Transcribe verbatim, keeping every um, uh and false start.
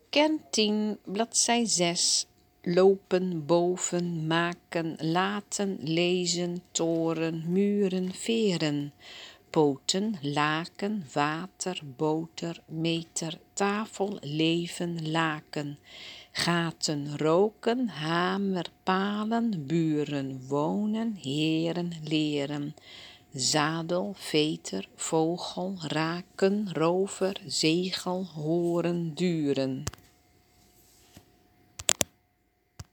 Kern tien, bladzij zes. Lopen, boven, maken, laten, lezen, toren, muren, veren. Poten, laken, water, boter, meter, tafel, leven, laken. Gaten, roken, hamer, palen, buren, wonen, heren, leren. Zadel, veter, vogel, raken, rover, zegel, horen, duren.